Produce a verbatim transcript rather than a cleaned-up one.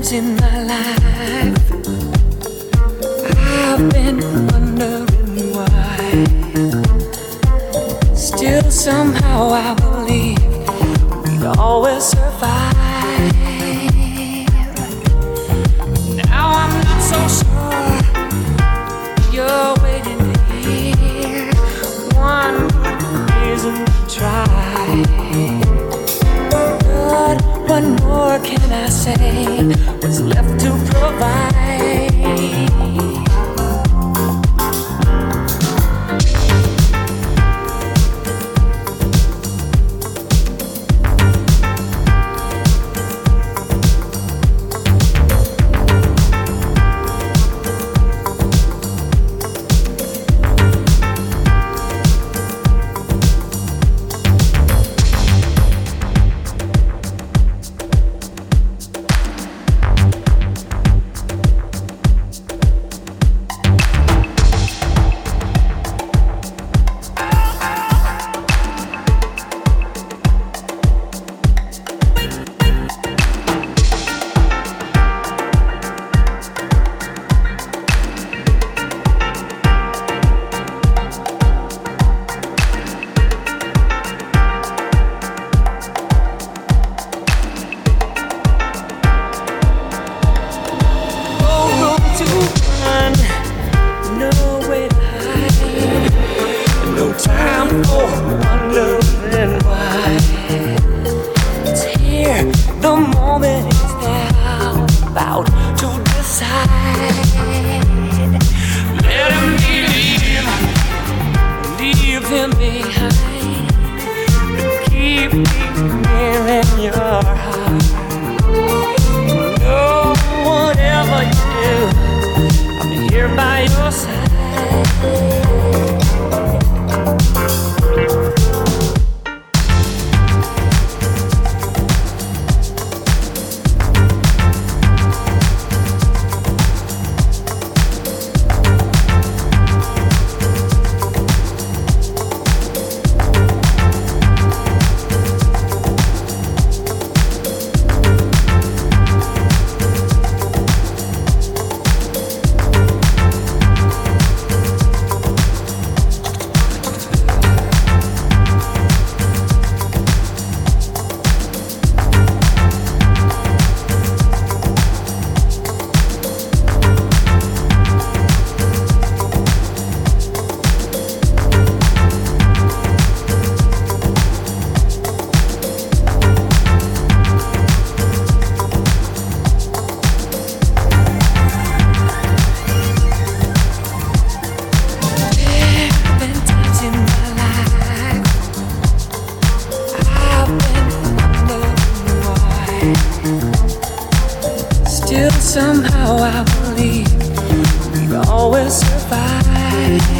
times in my life I've been wondering why. Still somehow I believe we'd always survive. Now I'm not so sure you're waiting to hear one reason to try. But what more can I say? What's left to provide? Somehow I believe we'd always survive.